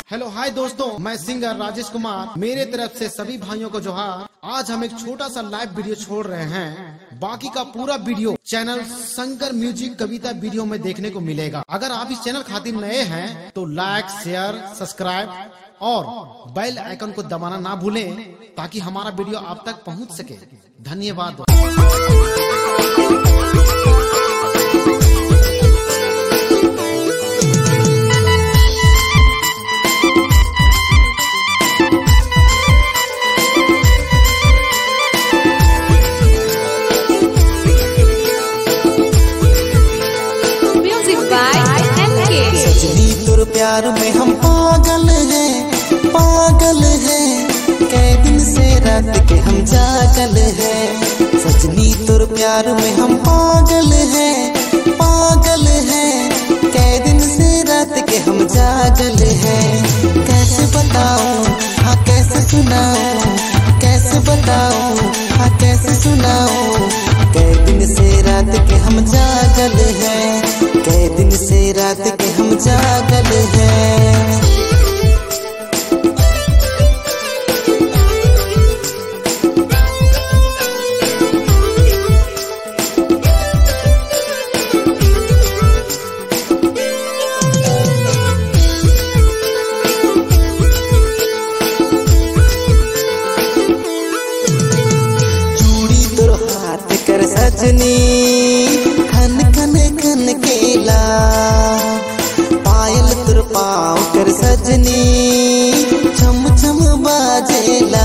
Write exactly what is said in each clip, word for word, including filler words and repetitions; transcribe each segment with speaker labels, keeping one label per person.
Speaker 1: Hello hi दोस्तों, मैं singer Rajesh Kumar. मेरे तरफ से सभी भाइयों को जोहार। आज हम एक छोटा सा लाइव वीडियो छोड़ रहे हैं। बाकी का पूरा video channel Shankar music Kavita video में देखने को मिलेगा। अगर आप इस चैनल खातिर नए हैं तो लाइक, शेयर, सब्सक्राइब और बेल आइकन को दबाना ना भूलें ताकि हमारा वीडियो आप तक पहुंच सके। धन्यवाद।
Speaker 2: सजनी तुर प्यार में हम पागल हैं, पागल हैं, कई दिन से रात के हम जागल हैं। सजनी तुर प्यार में हम पागल हैं, पागल हैं, कई दिन से रात के हम जागल हैं। कैसे बताऊं, हाँ कैसे सुनाऊं, कैसे बताऊं, हाँ कैसे सुनाऊं, कई दिन से रात के हम जागल हैं, कई दिन से रात के हम जागल हैं। चूड़ी तुर हाथ कर सजनी खन खन खन केला, पायल तुर पाँव कर सजनी छम छम बाजेला।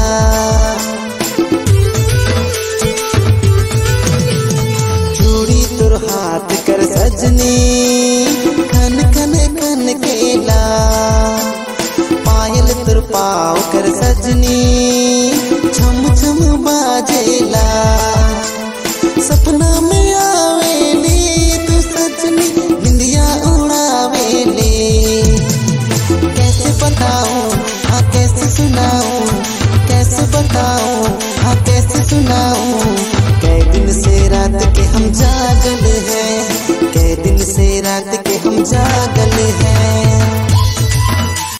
Speaker 2: चूड़ी तुर हाथ कर सजनी खन खन खन केला, पायल तुर पाँव कर सजनी छम छम बाजेला। सपना में आवेली तू सजनी निंदिया उड़ावेली। कैसे बताऊं, हाँ कैसे सुनाऊं, कैसे बताऊं, हाँ कैसे सुनाऊं, कई दिन से रात के हम जागल हैं, कई दिन से रात के हम जागल हैं।